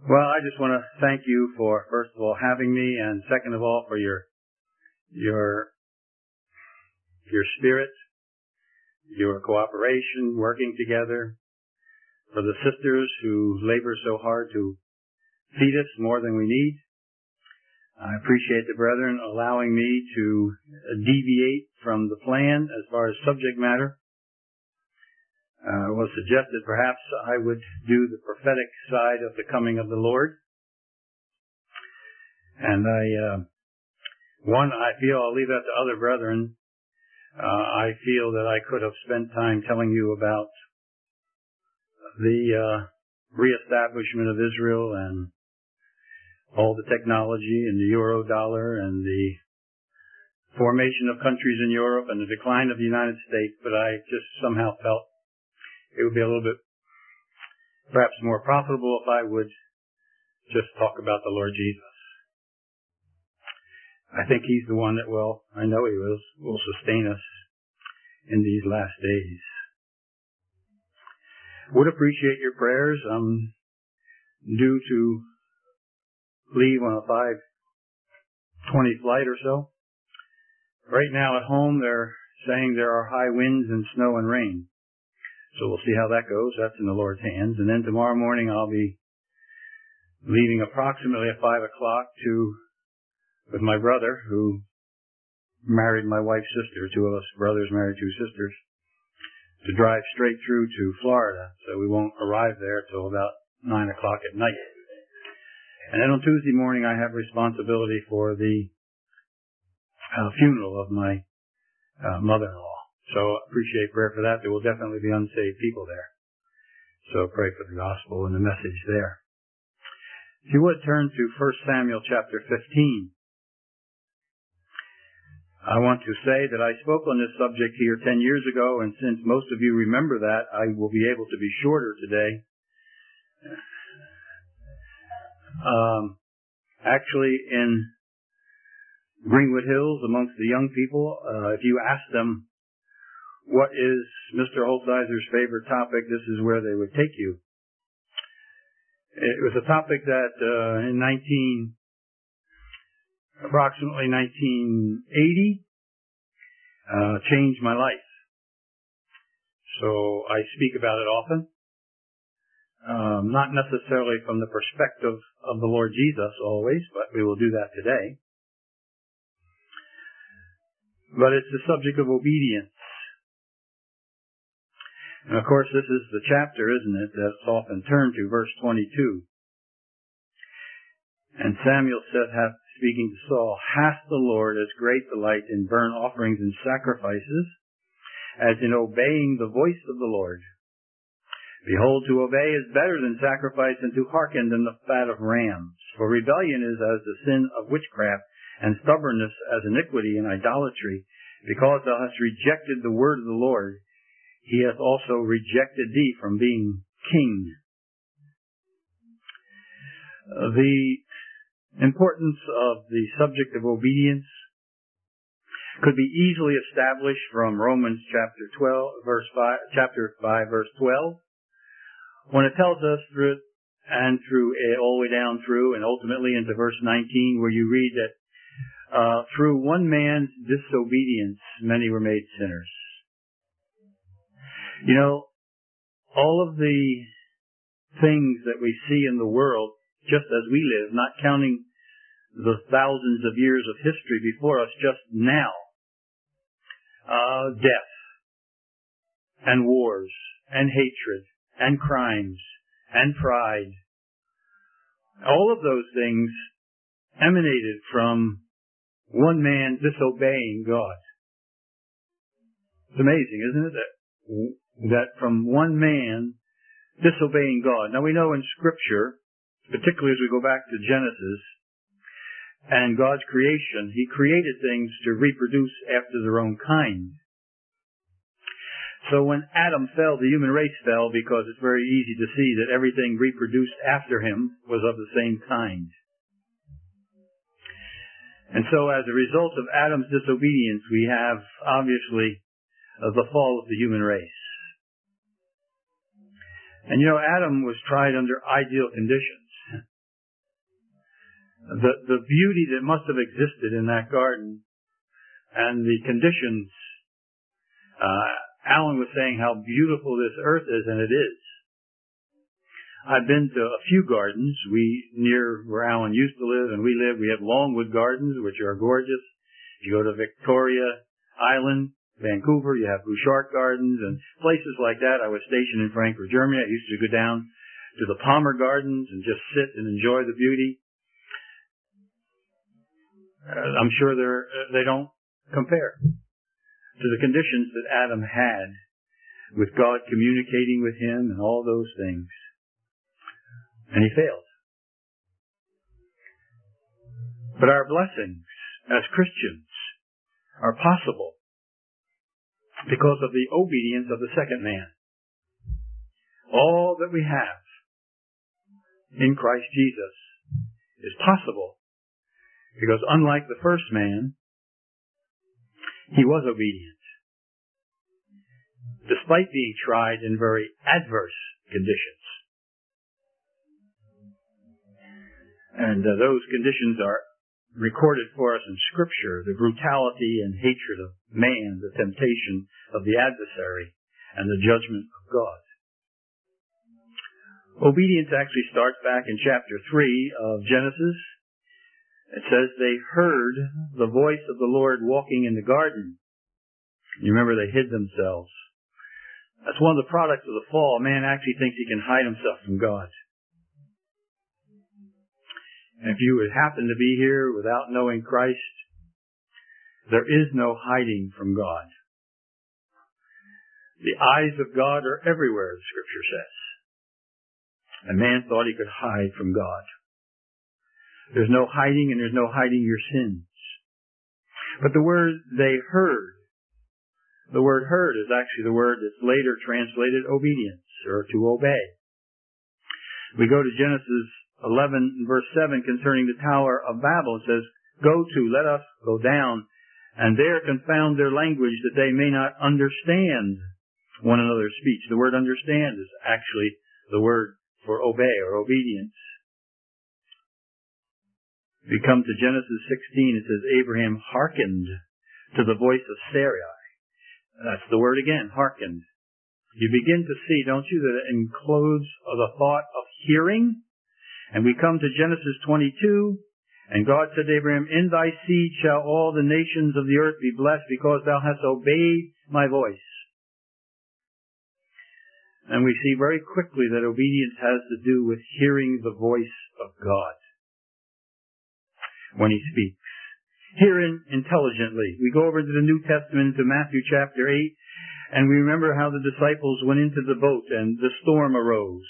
Well, I just want to thank you for, first of all, having me, and second of all, for your spirit, your cooperation, working together, for the sisters who labor so hard to feed us more than we need. I appreciate the brethren allowing me to deviate from the plan as far as subject matter. It was suggested perhaps I would do the prophetic side of the coming of the Lord. And I feel, I'll leave that to other brethren. I feel that I could have spent time telling you about the reestablishment of Israel and all the technology and the euro dollar and the formation of countries in Europe and the decline of the United States, but I just somehow felt it would be a little bit perhaps more profitable if I would just talk about the Lord Jesus. I think He's the one that I know He will sustain us in these last days. Would appreciate your prayers. I'm due to leave on a 5:20 flight or so. Right now at home they're saying there are high winds and snow and rain. So we'll see how that goes. That's in the Lord's hands. And then tomorrow morning I'll be leaving approximately at 5 o'clock with my brother, who married my wife's sister. Two of us brothers married two sisters, to drive straight through to Florida. So we won't arrive there till about 9 o'clock at night. And then on Tuesday morning I have responsibility for the funeral of my mother-in-law. So appreciate prayer for that. There will definitely be unsaved people there. So pray for the gospel and the message there. If you would turn to 1 Samuel chapter 15. I want to say that I spoke on this subject here 10 years ago, and since most of you remember that, I will be able to be shorter today. Actually, in Greenwood Hills, amongst the young people, if you ask them, what is Mr. Holzheiser's favorite topic, this is where they would take you. It was a topic that in approximately 1980 changed my life. So I speak about it often. Not necessarily from the perspective of the Lord Jesus always, but we will do that today. But it's the subject of obedience. And of course this is the chapter, isn't it, that's often turned to, verse 22. And Samuel said, speaking to Saul, hath the Lord as great delight in burnt offerings and sacrifices as in obeying the voice of the Lord? Behold, to obey is better than sacrifice, and to hearken than the fat of rams. For rebellion is as the sin of witchcraft, and stubbornness as iniquity and idolatry. Because thou hast rejected the word of the Lord, He hath also rejected thee from being king. The importance of the subject of obedience could be easily established from Romans chapter 5, verse 12, when it tells us through it and all the way down through and ultimately into verse 19, where you read that through one man's disobedience many were made sinners. You know, all of the things that we see in the world, just as we live, not counting the thousands of years of history before us just now, death and wars and hatred and crimes and pride, all of those things emanated from one man disobeying God. It's amazing, isn't it, that from one man disobeying God. Now we know in Scripture, particularly as we go back to Genesis and God's creation, He created things to reproduce after their own kind. So when Adam fell, the human race fell because it's very easy to see that everything reproduced after him was of the same kind. And so as a result of Adam's disobedience, we have obviously the fall of the human race. And you know, Adam was tried under ideal conditions. The beauty that must have existed in that garden and the conditions. Alan was saying how beautiful this earth is, and it is. I've been to a few gardens. Near where Alan used to live and we have Longwood Gardens, which are gorgeous. You go to Victoria Island, Vancouver, you have Bouchard Gardens and places like that. I was stationed in Frankfurt, Germany. I used to go down to the Palmer Gardens and just sit and enjoy the beauty. I'm sure they don't compare to the conditions that Adam had with God communicating with him and all those things. And he failed. But our blessings as Christians are possible because of the obedience of the second man. All that we have in Christ Jesus is possible because unlike the first man, he was obedient, despite being tried in very adverse conditions. And those conditions are recorded for us in Scripture, the brutality and hatred of man, the temptation of the adversary, and the judgment of God. Obedience actually starts back in chapter 3 of Genesis. It says they heard the voice of the Lord walking in the garden. You remember they hid themselves. That's one of the products of the fall. Man actually thinks he can hide himself from God. And if you would happen to be here without knowing Christ, there is no hiding from God. The eyes of God are everywhere, the Scripture says. And man thought he could hide from God. There's no hiding, and there's no hiding your sins. But the word they heard, the word heard is actually the word that's later translated obedience, or to obey. We go to Genesis 11 verse 7 concerning the Tower of Babel. It says, let us go down, and there confound their language that they may not understand one another's speech. The word understand is actually the word for obey or obedience. We come to Genesis 16, it says, Abraham hearkened to the voice of Sarai. That's the word again, hearkened. You begin to see, don't you, that it includes the thought of hearing. And we come to Genesis 22, and God said to Abraham, in thy seed shall all the nations of the earth be blessed, because thou hast obeyed my voice. And we see very quickly that obedience has to do with hearing the voice of God when he speaks. Hearing intelligently. We go over to the New Testament, to Matthew chapter 8, and we remember how the disciples went into the boat and the storm arose.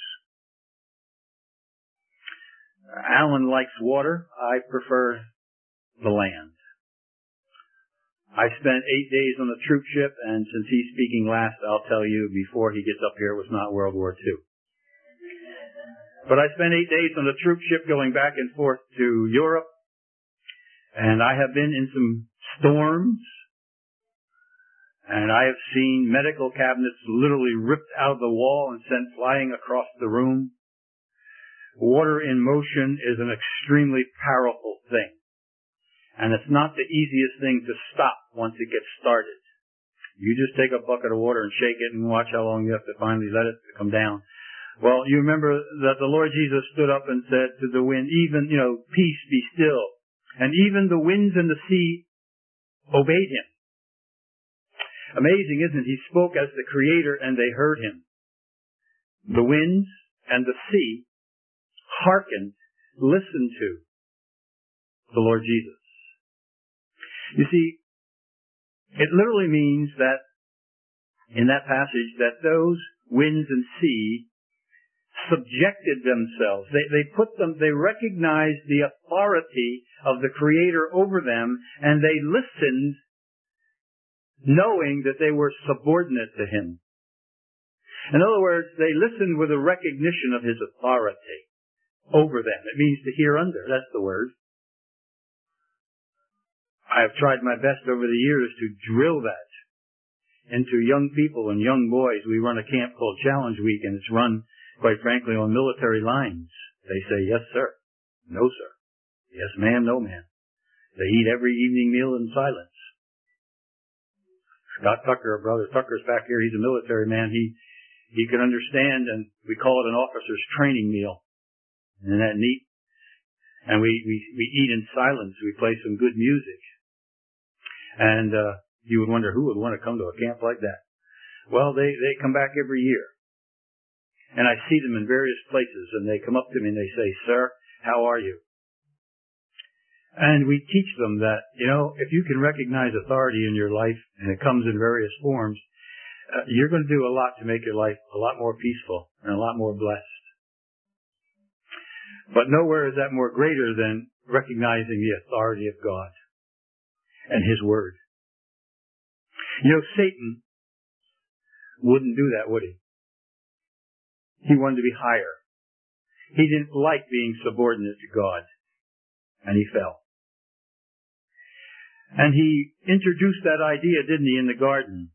Alan likes water. I prefer the land. I spent 8 days on the troop ship, and since he's speaking last, I'll tell you, before he gets up here, it was not World War II. But I spent 8 days on the troop ship going back and forth to Europe, and I have been in some storms, and I have seen medical cabinets literally ripped out of the wall and sent flying across the room. Water in motion is an extremely powerful thing. And it's not the easiest thing to stop once it gets started. You just take a bucket of water and shake it and watch how long you have to finally let it come down. Well, you remember that the Lord Jesus stood up and said to the wind, peace, be still. And even the winds and the sea obeyed him. Amazing, isn't it? He spoke as the Creator and they heard him. The winds and the sea hearkened, listened to the Lord Jesus. You see, it literally means that in that passage that those winds and sea subjected themselves. They recognized the authority of the Creator over them, and they listened knowing that they were subordinate to him. In other words, they listened with a recognition of his authority over them. It means to hear under. That's the word. I have tried my best over the years to drill that into young people and young boys. We run a camp called Challenge Week, and it's run, quite frankly, on military lines. They say, yes, sir. No, sir. Yes, ma'am, no, ma'am. They eat every evening meal in silence. Scott Tucker, Brother Tucker's back here. He's a military man. He can understand, and we call it an officer's training meal. Isn't that neat? And we eat in silence. We play some good music. And you would wonder who would want to come to a camp like that. Well, they come back every year. And I see them in various places, and they come up to me and they say, "Sir, how are you?" And we teach them that, if you can recognize authority in your life, and it comes in various forms, you're going to do a lot to make your life a lot more peaceful and a lot more blessed. But nowhere is that more greater than recognizing the authority of God and His Word. Satan wouldn't do that, would he? He wanted to be higher. He didn't like being subordinate to God. And he fell. And he introduced that idea, didn't he, in the garden?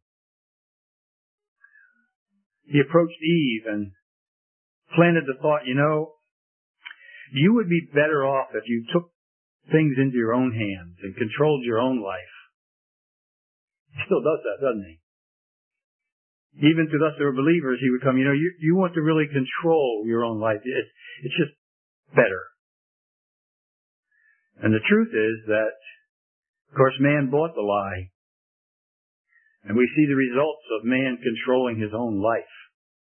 He approached Eve and planted the thought, you would be better off if you took things into your own hands and controlled your own life. He still does that, doesn't he? Even to us who are believers, he would come, you want to really control your own life. It's just better. And the truth is that, of course, man bought the lie. And we see the results of man controlling his own life.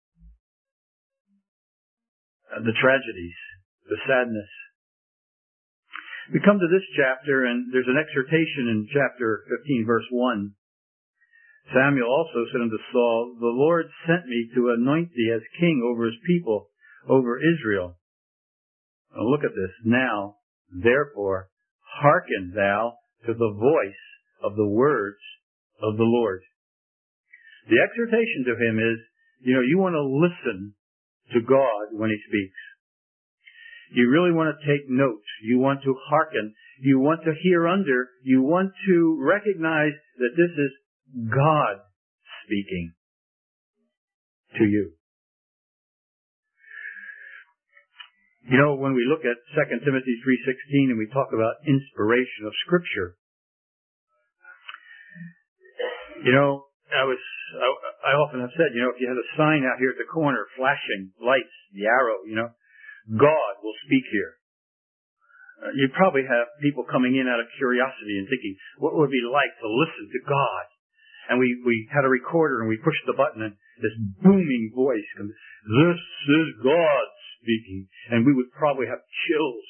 The tragedies, the sadness. We come to this chapter, and there's an exhortation in chapter 15, verse 1. Samuel also said unto Saul, "The Lord sent me to anoint thee as king over his people, over Israel." Now look at this. "Now, therefore, hearken thou to the voice of the words of the Lord." The exhortation to him is, you want to listen to God when He speaks. You really want to take note. You want to hearken. You want to hear under. You want to recognize that this is God speaking to you. When we look at 2 Timothy 3:16 and we talk about inspiration of Scripture, I often have said, if you had a sign out here at the corner flashing lights, the arrow, God will speak here. You'd probably have people coming in out of curiosity and thinking, what would it be like to listen to God? And we had a recorder and we pushed the button and this booming voice comes, "This is God speaking." And we would probably have chills.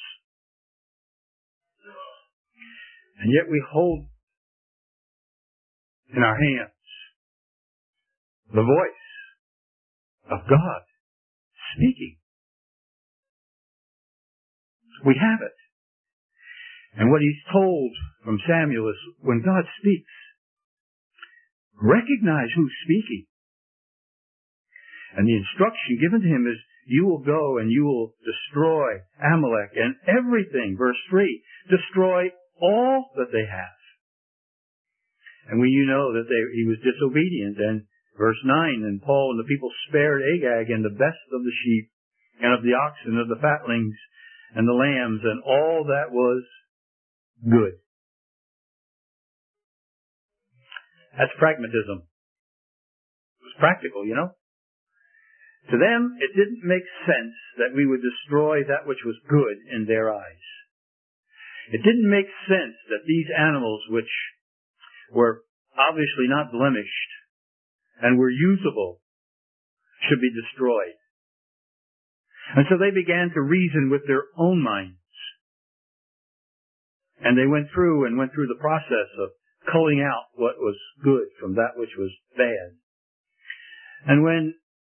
And yet we hold in our hands the voice of God speaking. We have it. And what he's told from Samuel is when God speaks, recognize who's speaking. And the instruction given to him is, you will go and you will destroy Amalek and everything. Verse 3, destroy all that they have. And when you know that he was disobedient, and verse 9, and Paul and the people spared Agag and the best of the sheep and of the oxen, of the fatlings and the lambs, and all that was good. That's pragmatism. It was practical, To them, it didn't make sense that we would destroy that which was good in their eyes. It didn't make sense that these animals, which were obviously not blemished and were usable, should be destroyed. And so they began to reason with their own minds. And they went through the process of culling out what was good from that which was bad. And when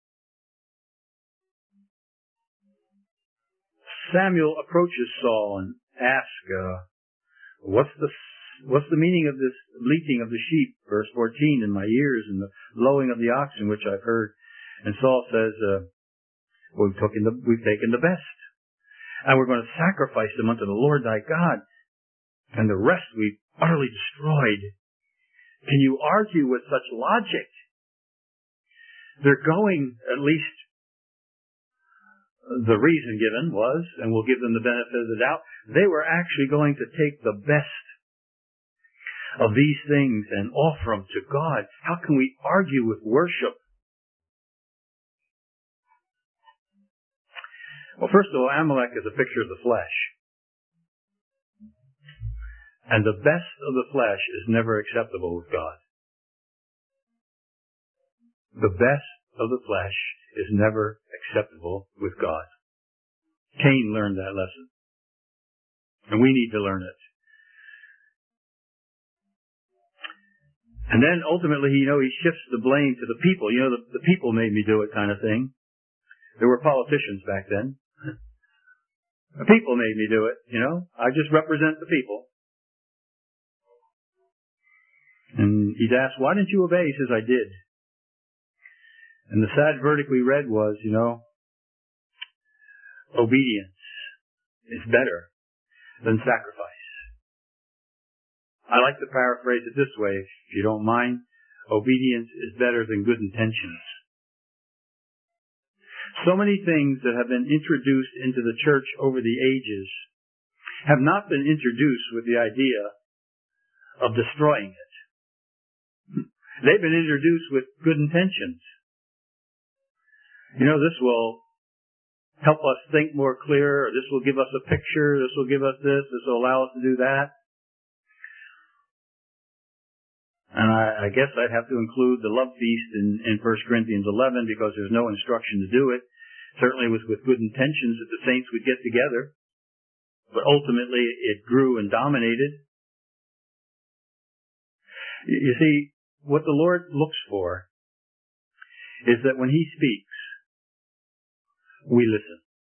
Samuel approaches Saul and asks, what's the meaning of this bleating of the sheep, verse 14, in my ears, and the lowing of the oxen, which I've heard? And Saul says, we've taken the best, and we're going to sacrifice them unto the Lord thy God, and the rest we've utterly destroyed. Can you argue with such logic? They're going, at least the reason given was, and we'll give them the benefit of the doubt, they were actually going to take the best of these things and offer them to God. How can we argue with worship? Well, first of all, Amalek is a picture of the flesh. And the best of the flesh is never acceptable with God. The best of the flesh is never acceptable with God. Cain learned that lesson. And we need to learn it. And then ultimately, he shifts the blame to the people. The people made me do it kind of thing. There were politicians back then. The people made me do it, I just represent the people. And he's asked, why didn't you obey? He says, I did. And the sad verdict we read was, obedience is better than sacrifice. I like to paraphrase it this way, if you don't mind. Obedience is better than good intentions. So many things that have been introduced into the church over the ages have not been introduced with the idea of destroying it. They've been introduced with good intentions. This will help us think more clear, or this will give us a picture, this will give us this will allow us to do that. And I guess I'd have to include the love feast in 1 Corinthians 11 because there's no instruction to do it. Certainly it was with good intentions that the saints would get together. But ultimately it grew and dominated. You see, what the Lord looks for is that when He speaks, we listen.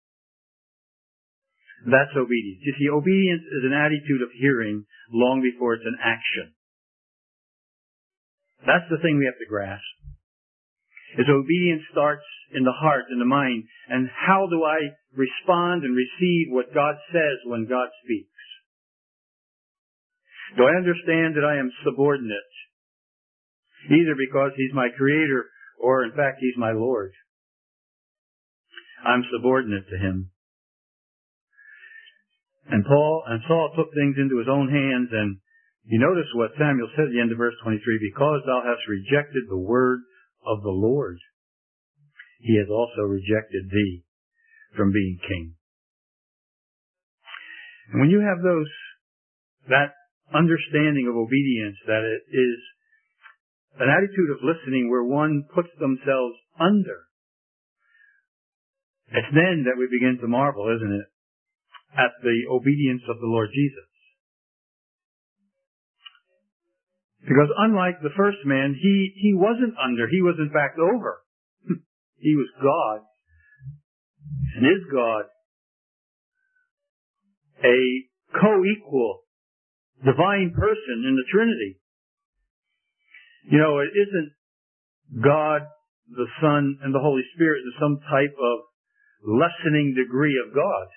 That's obedience. You see, obedience is an attitude of hearing long before it's an action. That's the thing we have to grasp. Is obedience starts in the heart, in the mind. And how do I respond and receive what God says when God speaks? Do I understand that I am subordinate? Either because He's my Creator or in fact He's my Lord. I'm subordinate to Him. And Saul took things into his own hands, and you notice what Samuel said at the end of verse 23, because thou hast rejected the word of the Lord, He has also rejected thee from being king. And when you have that understanding of obedience, that it is an attitude of listening where one puts themselves under, it's then that we begin to marvel, isn't it, at the obedience of the Lord Jesus. Because unlike the first man, he wasn't under, he was in fact over. He was God. And is God a co-equal divine person in the Trinity? It isn't God, the Son, and the Holy Spirit in some type of lessening degree of God.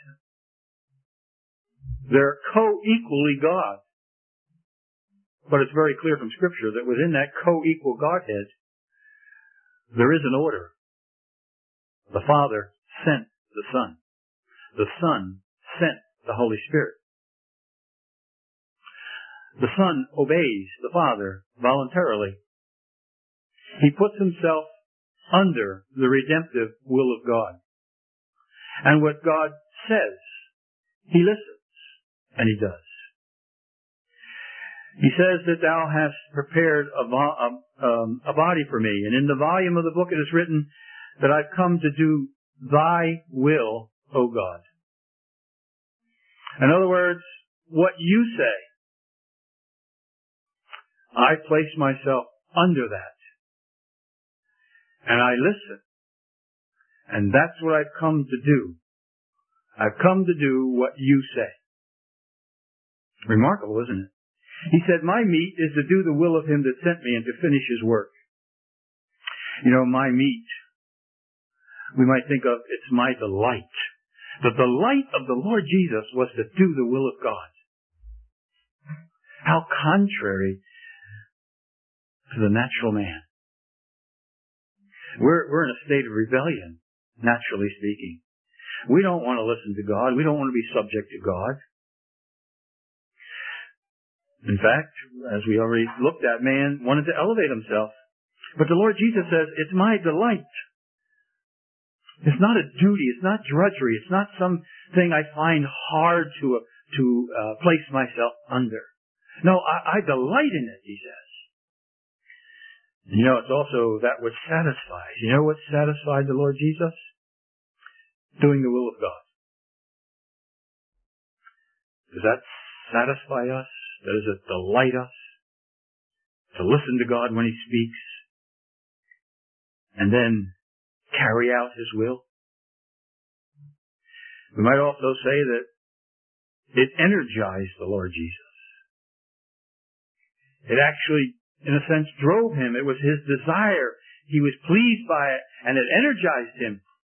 They're co-equally God. But it's very clear from Scripture that within that co-equal Godhead, there is an order. The Father sent the Son. The Son sent the Holy Spirit. The Son obeys the Father voluntarily. He puts Himself under the redemptive will of God. And what God says, He listens, and He does. He says that thou hast prepared a body for me. And in the volume of the book it is written that I've come to do thy will, O God. In other words, what you say, I place myself under that. And I listen. And that's what I've come to do. I've come to do what you say. Remarkable, isn't it? He said, my meat is to do the will of Him that sent me and to finish His work. My meat, we might think of, it's my delight. The delight of the Lord Jesus was to do the will of God. How contrary to the natural man. We're in a state of rebellion, naturally speaking. We don't want to listen to God. We don't want to be subject to God. In fact, as we already looked at, man wanted to elevate himself. But the Lord Jesus says, it's my delight. It's not a duty. It's not drudgery. It's not something I find hard to place myself under. No, I delight in it, he says. You know, it's also that which satisfies. You know what satisfied the Lord Jesus? Doing the will of God. Does that satisfy us? Does it delight us to listen to God when He speaks and then carry out His will? We might also say that it energized the Lord Jesus. It actually, in a sense, drove Him. It was His desire. He was pleased by it, and it energized Him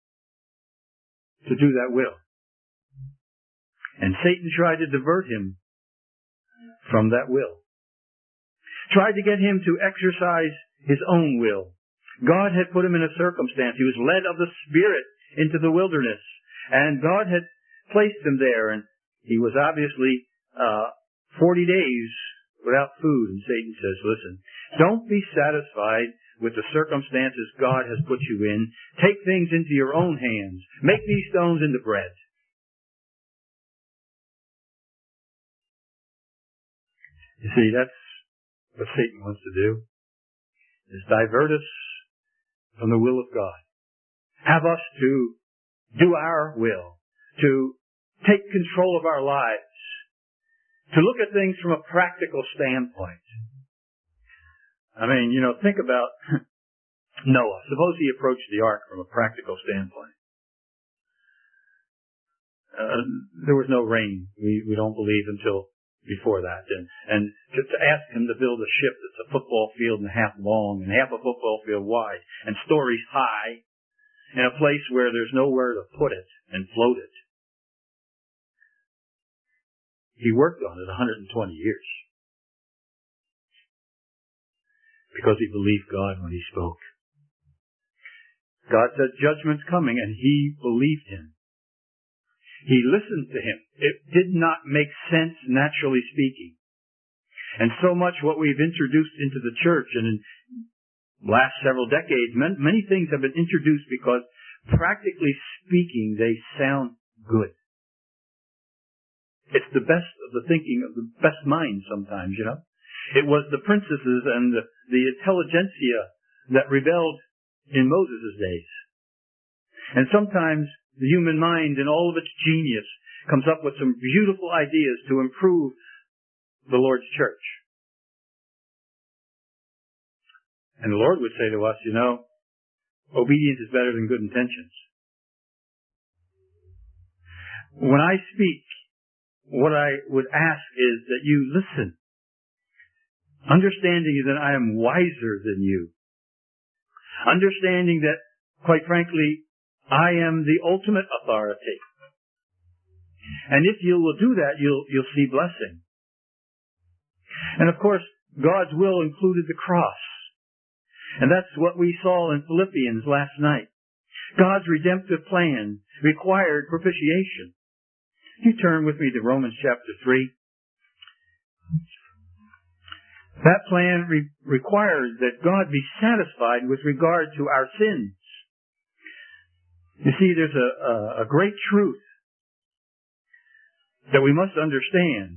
to do that will. And Satan tried to divert Him from that will. Tried to get Him to exercise His own will. God had put Him in a circumstance. He was led of the Spirit into the wilderness. And God had placed Him there. And He was obviously 40 days without food. And Satan says, listen, don't be satisfied with the circumstances God has put you in. Take things into your own hands. Make these stones into bread. You see, that's what Satan wants to do, is divert us from the will of God. Have us to do our will, to take control of our lives, to look at things from a practical standpoint. I mean, you know, think about Noah. Suppose he approached the ark from a practical standpoint. There was no rain, we don't believe, until before that. And to ask him to build a ship that's a football field and a half long and half a football field wide and stories high in a place where there's nowhere to put it and float it. He worked on it 120 years because he believed God when he spoke. God said judgment's coming, and he believed Him. He listened to Him. It did not make sense, naturally speaking. And so much what we've introduced into the church, and in the last several decades, many things have been introduced because, practically speaking, they sound good. It's the best of the thinking of the best minds sometimes, you know. It was the princesses and the intelligentsia that rebelled in Moses' days. And sometimes the human mind, in all of its genius, comes up with some beautiful ideas to improve the Lord's church. And the Lord would say to us, you know, obedience is better than good intentions. When I speak, what I would ask is that you listen, understanding that I am wiser than you, understanding that, quite frankly, I am the ultimate authority. And if you will do that, you'll see blessing. And of course, God's will included the cross. And that's what we saw in Philippians last night. God's redemptive plan required propitiation. You turn with me to Romans chapter 3. That plan requires that God be satisfied with regard to our sins. You see, there's a great truth that we must understand.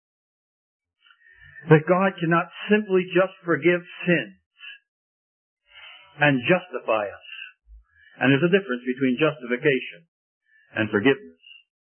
That God cannot simply just forgive sins and justify us. And there's a difference between justification and forgiveness.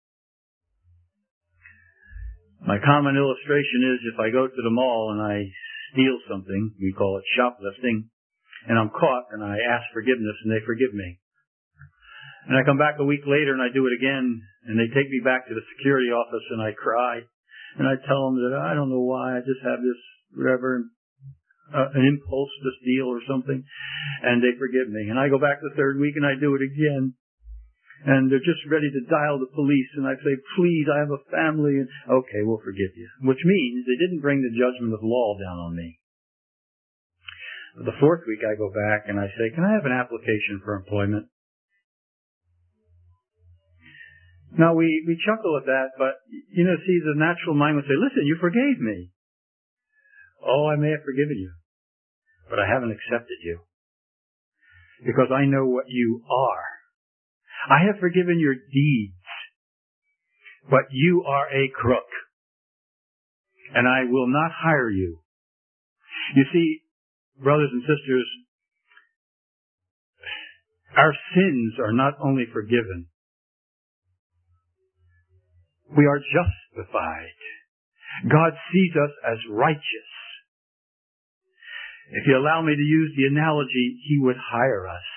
My common illustration is if I go to the mall and I steal something, we call it shoplifting, and I'm caught and I ask forgiveness and they forgive me. And I come back a week later and I do it again, and they take me back to the security office and I cry. And I tell them that I don't know why, I just have this, whatever, an impulse to steal or something. And they forgive me. And I go back the third week and I do it again. And they're just ready to dial the police. And I say, please, I have a family. And okay, we'll forgive you. Which means they didn't bring the judgment of law down on me. The fourth week I go back and I say, can I have an application for employment? Now, we chuckle at that, but, see, the natural mind would say, listen, you forgave me. Oh, I may have forgiven you, but I haven't accepted you. Because I know what you are. I have forgiven your deeds, but you are a crook. And I will not hire you. You see, brothers and sisters, our sins are not only forgiven, we are justified. God sees us as righteous. If you allow me to use the analogy, He would hire us.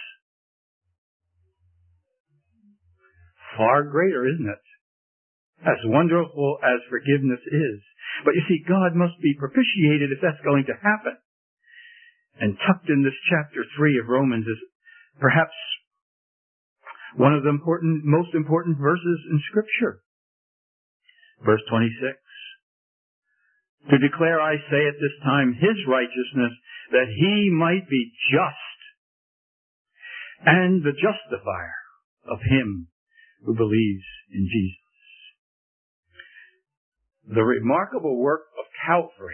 Far greater, isn't it? As wonderful as forgiveness is. But you see, God must be propitiated if that's going to happen. And tucked in this chapter 3 of Romans is perhaps one of the most important verses in Scripture. Verse 26. To declare, I say at this time, His righteousness, that He might be just and the justifier of him who believes in Jesus. The remarkable work of Calvary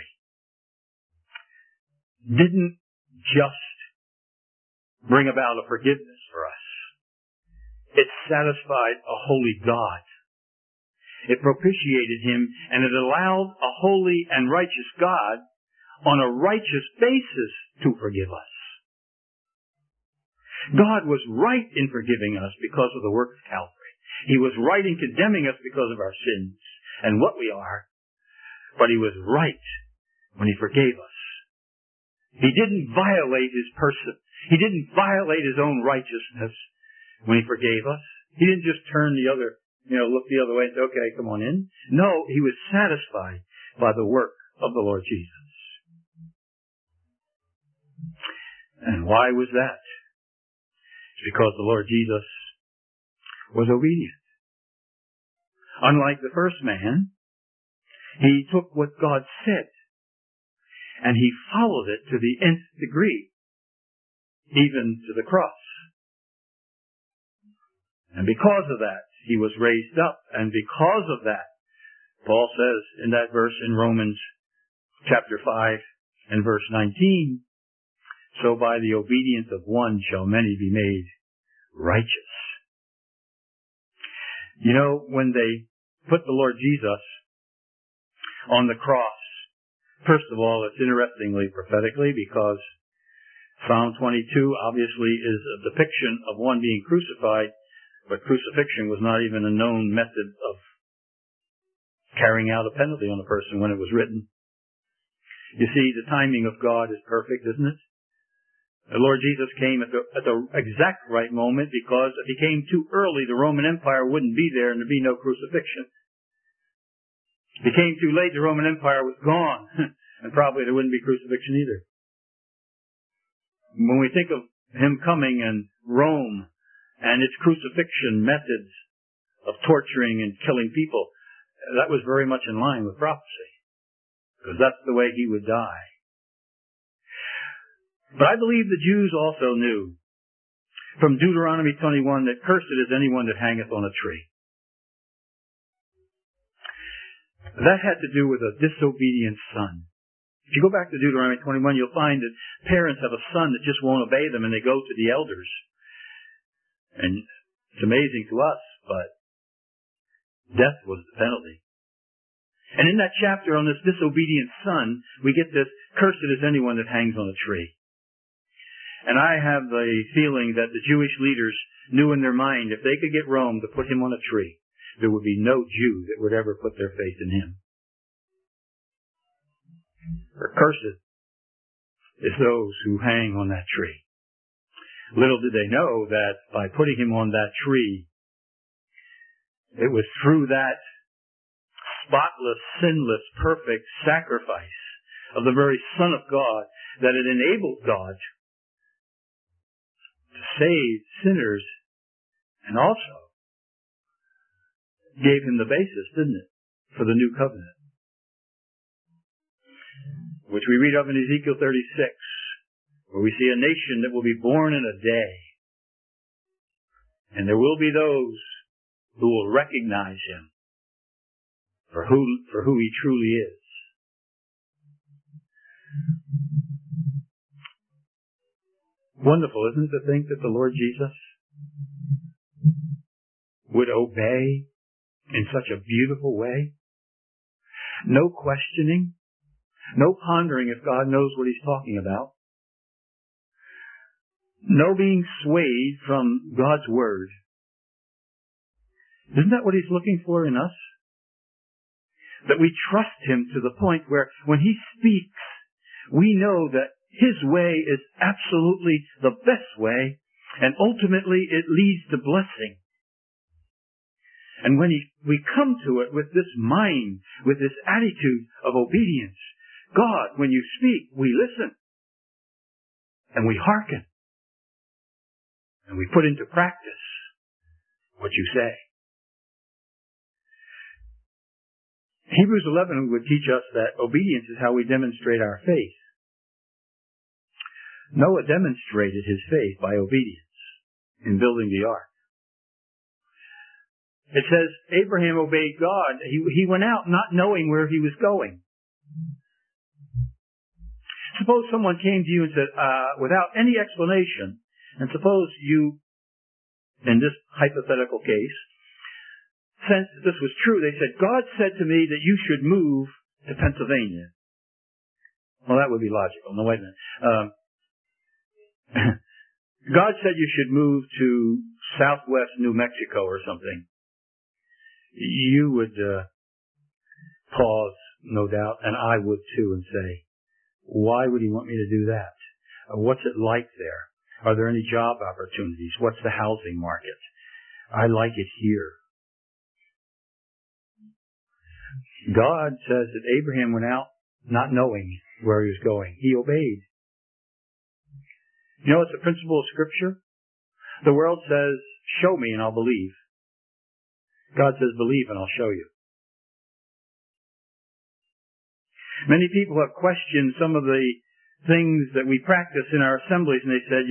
didn't just bring about a forgiveness for us. It satisfied a holy God. It propitiated Him, and it allowed a holy and righteous God on a righteous basis to forgive us. God was right in forgiving us because of the work of Calvary. He was right in condemning us because of our sins and what we are, but He was right when He forgave us. He didn't violate His person. He didn't violate His own righteousness when He forgave us. He didn't just turn the other, look the other way and say, okay, come on in. No, He was satisfied by the work of the Lord Jesus. And why was that? It's because the Lord Jesus was obedient. Unlike the first man, He took what God said and He followed it to the nth degree, even to the cross. And because of that, He was raised up. And because of that, Paul says in that verse in Romans chapter 5 and verse 19, so by the obedience of one shall many be made righteous. When they put the Lord Jesus on the cross, first of all, it's interestingly prophetically because Psalm 22 obviously is a depiction of one being crucified, but crucifixion was not even a known method of carrying out a penalty on a person when it was written. You see, the timing of God is perfect, isn't it? The Lord Jesus came at the exact right moment, because if He came too early, the Roman Empire wouldn't be there and there'd be no crucifixion. If He came too late, the Roman Empire was gone, and probably there wouldn't be crucifixion either. When we think of Him coming and Rome and its crucifixion methods of torturing and killing people, that was very much in line with prophecy, because that's the way He would die. But I believe the Jews also knew from Deuteronomy 21 that cursed is anyone that hangeth on a tree. That had to do with a disobedient son. If you go back to Deuteronomy 21, you'll find that parents have a son that just won't obey them, and they go to the elders. And it's amazing to us, but death was the penalty. And in that chapter on this disobedient son, we get this, cursed is anyone that hangs on a tree. And I have the feeling that the Jewish leaders knew in their mind if they could get Rome to put Him on a tree, there would be no Jew that would ever put their faith in Him. For cursed is those who hang on that tree. Little did they know that by putting Him on that tree, it was through that spotless, sinless, perfect sacrifice of the very Son of God that it enabled God to save sinners, and also gave Him the basis, didn't it, for the new covenant, which we read of in Ezekiel 36, where we see a nation that will be born in a day. And there will be those who will recognize him for who he truly is. Wonderful, isn't it, to think that the Lord Jesus would obey in such a beautiful way? No questioning, no pondering if God knows what he's talking about, no being swayed from God's word. Isn't that what he's looking for in us? That we trust him to the point where when he speaks, we know that his way is absolutely the best way, and ultimately it leads to blessing. And when we come to it with this mind, with this attitude of obedience, God, when you speak, we listen, and we hearken, and we put into practice what you say. Hebrews 11 would teach us that obedience is how we demonstrate our faith. Noah demonstrated his faith by obedience in building the ark. It says Abraham obeyed God. He went out not knowing where he was going. Suppose someone came to you and said, without any explanation, and suppose you, in this hypothetical case, sensed that this was true. They said, God said to me that you should move to Pennsylvania. Well, that would be logical. No, wait a minute. God said you should move to southwest New Mexico or something. You would pause, no doubt, and I would too, and say, why would he want me to do that? What's it like there? Are there any job opportunities? What's the housing market? I like it here. God says that Abraham went out not knowing where he was going. He obeyed. You know, it's a principle of Scripture. The world says, show me and I'll believe. God says, believe and I'll show you. Many people have questioned some of the things that we practice in our assemblies, and they said,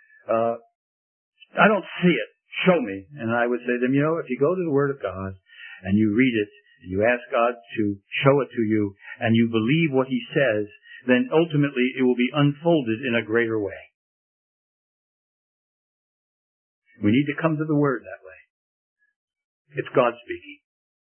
I don't see it. Show me. And I would say to them, if you go to the Word of God and you read it, and you ask God to show it to you, and you believe what he says, then ultimately it will be unfolded in a greater way. We need to come to the Word that way. It's God speaking.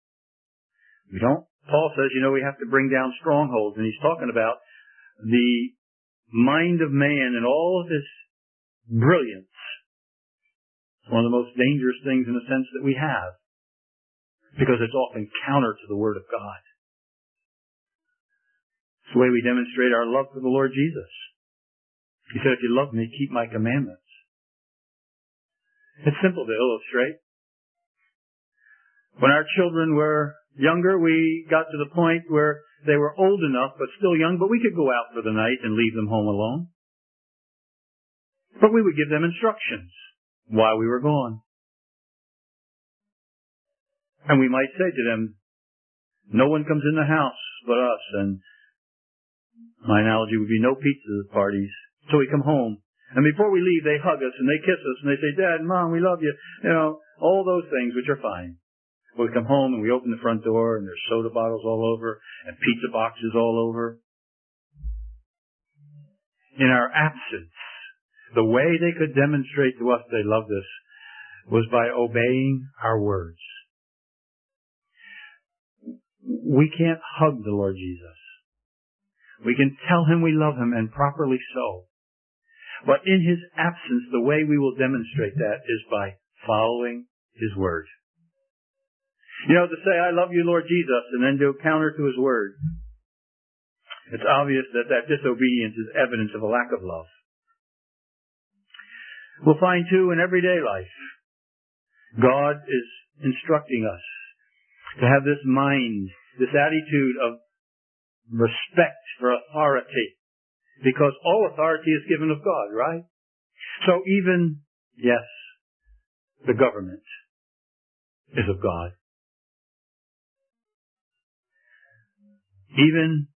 Paul says, we have to bring down strongholds, and he's talking about the mind of man and all of his brilliance. It's one of the most dangerous things in a sense that we have, because it's often counter to the Word of God. It's the way we demonstrate our love for the Lord Jesus. He said, if you love me, keep my commandments. It's simple to illustrate. When our children were younger, we got to the point where they were old enough but still young, but we could go out for the night and leave them home alone. But we would give them instructions while we were gone. And we might say to them, no one comes in the house but us, and my analogy would be no pizza parties till we come home. And before we leave, they hug us and they kiss us and they say, Dad, Mom, we love you. All those things, which are fine. We come home and we open the front door and there's soda bottles all over and pizza boxes all over. In our absence, the way they could demonstrate to us they loved us was by obeying our words. We can't hug the Lord Jesus. We can tell him we love him, and properly so. But in his absence, the way we will demonstrate that is by following his word. To say, I love you, Lord Jesus, and then do counter to his word. It's obvious that disobedience is evidence of a lack of love. We'll find, too, in everyday life, God is instructing us to have this mind, this attitude of respect for authority, because all authority is given of God, right? So even, yes, the government is of God. Even,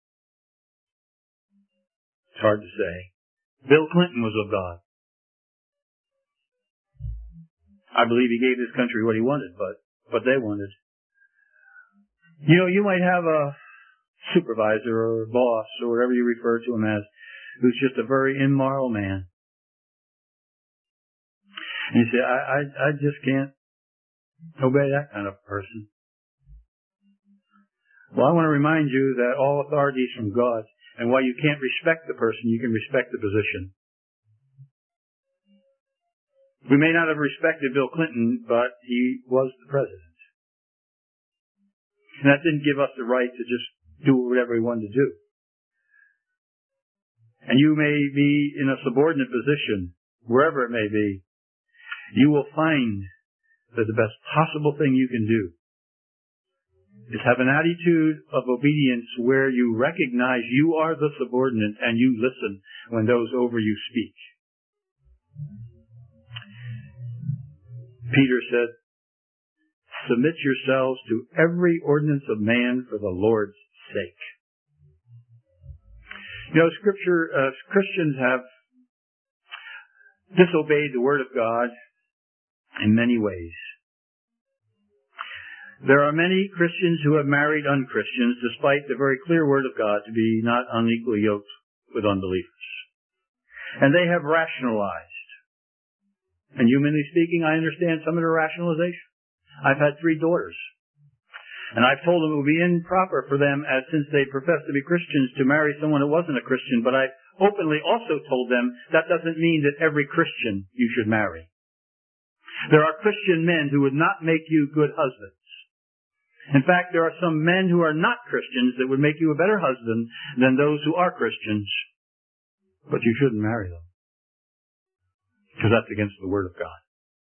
it's hard to say, Bill Clinton was of God. I believe he gave this country what he wanted, but what they wanted. You know, you might have a supervisor or boss or whatever you refer to him as who's just a very immoral man. And you say, I just can't obey that kind of person. Well, I want to remind you that all authority is from God. And while you can't respect the person, you can respect the position. We may not have respected Bill Clinton, but he was the president. And that didn't give us the right to just do whatever we wanted to do. And you may be in a subordinate position, wherever it may be. You will find that the best possible thing you can do is have an attitude of obedience where you recognize you are the subordinate and you listen when those over you speak. Peter said, submit yourselves to every ordinance of man for the Lord's sake. You know, Christians have disobeyed the Word of God in many ways. There are many Christians who have married unchristians despite the very clear Word of God to be not unequally yoked with unbelievers. And they have rationalized. And humanly speaking, I understand some of their rationalization. I've had 3 daughters. And I've told them it would be improper for them, as since they profess to be Christians, to marry someone who wasn't a Christian. But I've openly also told them that doesn't mean that every Christian you should marry. There are Christian men who would not make you good husbands. In fact, there are some men who are not Christians that would make you a better husband than those who are Christians. But you shouldn't marry them, because that's against the Word of God.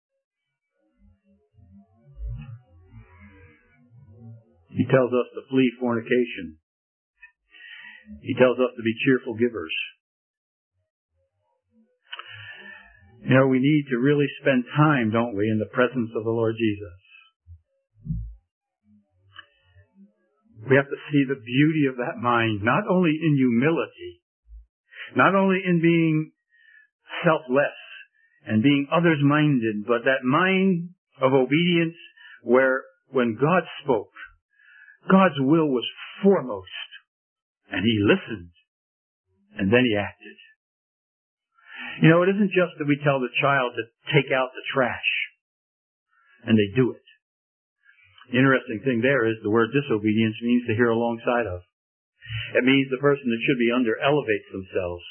He tells us to flee fornication. He tells us to be cheerful givers. You know, we need to really spend time, don't we, in the presence of the Lord Jesus. We have to see the beauty of that mind, not only in humility, not only in being selfless and being others-minded, but that mind of obedience where when God spoke, God's will was foremost, and He listened, and then He acted. You know, it isn't just that we tell the child to take out the trash, and they do it. The interesting thing there is the word disobedience means to hear alongside of. It means the person that should be under elevates themselves.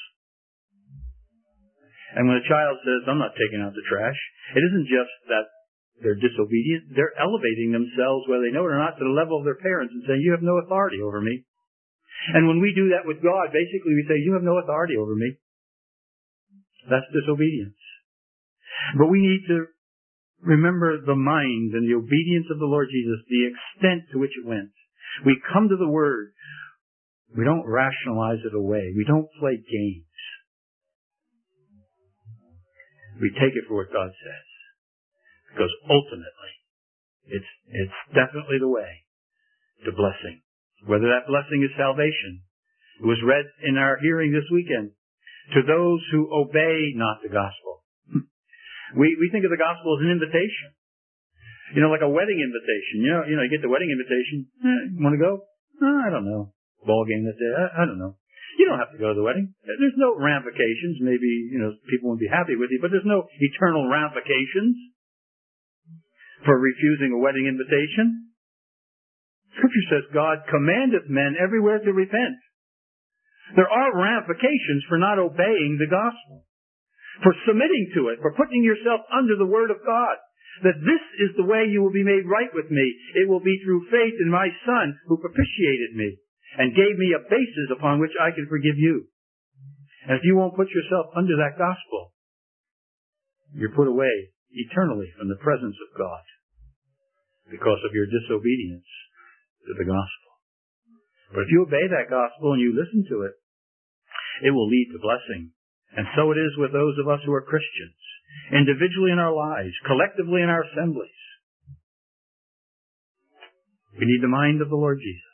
And when a child says, I'm not taking out the trash, it isn't just that they're disobedient. They're elevating themselves, whether they know it or not, to the level of their parents and saying, you have no authority over me. And when we do that with God, basically we say, you have no authority over me. That's disobedience. But we need to remember the mind and the obedience of the Lord Jesus, the extent to which it went. We come to the Word. We don't rationalize it away. We don't play games. We take it for what God says. Because ultimately, it's definitely the way to blessing. Whether that blessing is salvation. It was read in our hearing this weekend. To those who obey not the gospel. We think of the gospel as an invitation. You know, like a wedding invitation. You know, you get the wedding invitation. Want to go? I don't know. Ball game that day? I don't know. You don't have to go to the wedding. There's no ramifications. Maybe, people won't be happy with you, but there's no eternal ramifications for refusing a wedding invitation. Scripture says God commandeth men everywhere to repent. There are ramifications for not obeying the gospel, for submitting to it, for putting yourself under the Word of God. That this is the way you will be made right with me. It will be through faith in my Son who propitiated me and gave me a basis upon which I can forgive you. And if you won't put yourself under that gospel, you're put away eternally from the presence of God because of your disobedience to the gospel. But if you obey that gospel and you listen to it, it will lead to blessing. And so it is with those of us who are Christians, individually in our lives, collectively in our assemblies. We need the mind of the Lord Jesus.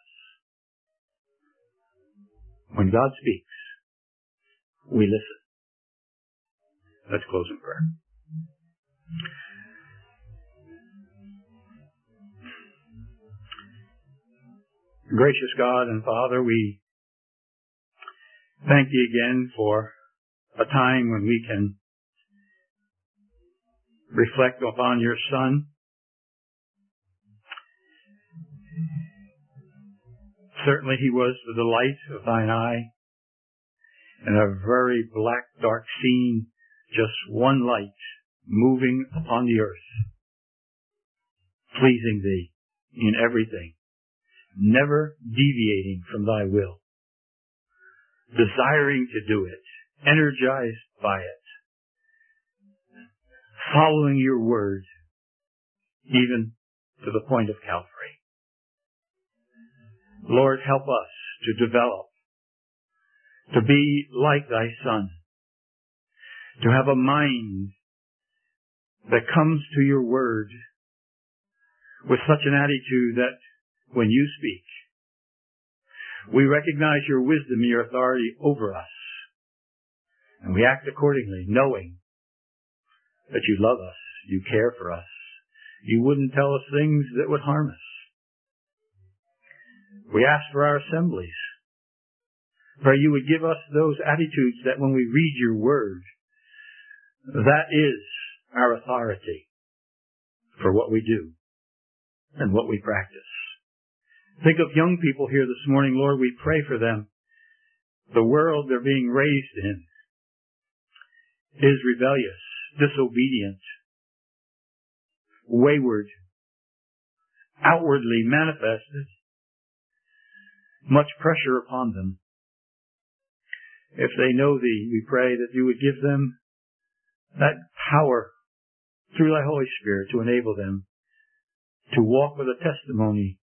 When God speaks, we listen. Let's close in prayer. Gracious God and Father, we thank you again for a time when we can reflect upon your Son. Certainly he was the delight of thine eye, and a very black, dark scene, just one light moving upon the earth, pleasing thee in everything, never deviating from thy will, desiring to do it, energized by it, following your word, even to the point of Calvary. Lord, help us to develop, to be like thy Son, to have a mind that comes to your word with such an attitude that when you speak, we recognize your wisdom and your authority over us, and we act accordingly, knowing that you love us, you care for us, you wouldn't tell us things that would harm us. We ask for our assemblies. Pray you would give us those attitudes that when we read your word, that is our authority for what we do and what we practice. Think of young people here this morning, Lord. We pray for them. The world they're being raised in is rebellious, disobedient, wayward, outwardly manifested, much pressure upon them. If they know thee, we pray that you would give them that power through thy Holy Spirit to enable them to walk with a testimony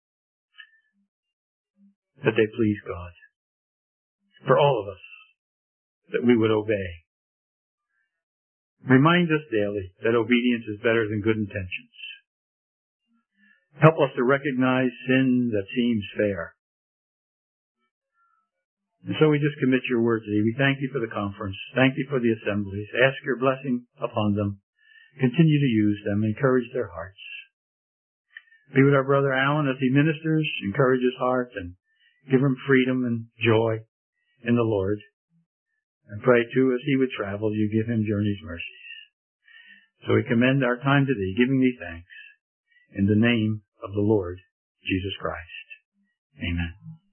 that they please God. For all of us, that we would obey. Remind us daily that obedience is better than good intentions. Help us to recognize sin that seems fair. And so we just commit your word to thee. We thank you for the conference. Thank you for the assemblies. Ask your blessing upon them. Continue to use them. Encourage their hearts. Be with our brother Alan as he ministers. Encourage his heart and give him freedom and joy in the Lord. And pray too, as he would travel, you give him journey's mercies. So we commend our time to thee, giving thee thanks in the name of the Lord Jesus Christ. Amen.